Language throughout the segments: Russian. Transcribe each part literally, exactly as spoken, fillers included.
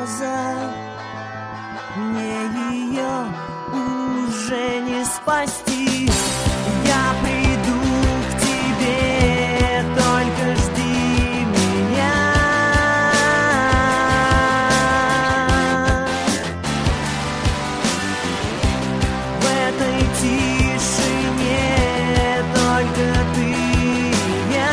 назад. Мне ее уже не спасти. Я приду к тебе, только жди меня. В этой тишине только ты и я.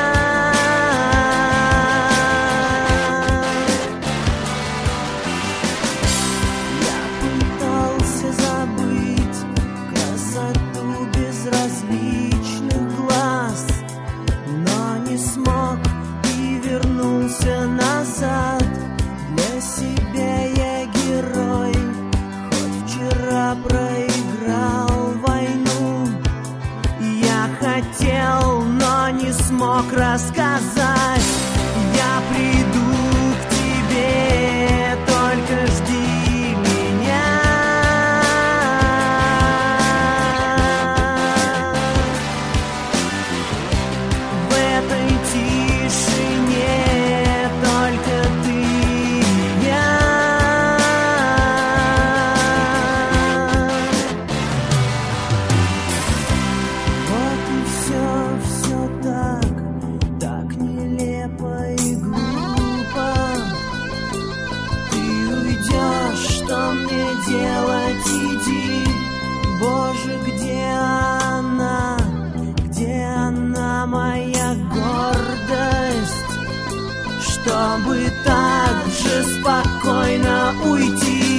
Я пытался забыть красоту безразличных глаз, но не смог и вернулся назад. Для себя я герой, хоть вчера проиграл войну. Я хотел, но не смог рассказать. Я приду к тебе, только жди меня. В этой тишине только ты и я. Вот и все, все так, так нелепо и глупо. Ты уйдешь, что мне делать, иди. Боже, где она, где она, моя гордость, чтобы так же спокойно уйти.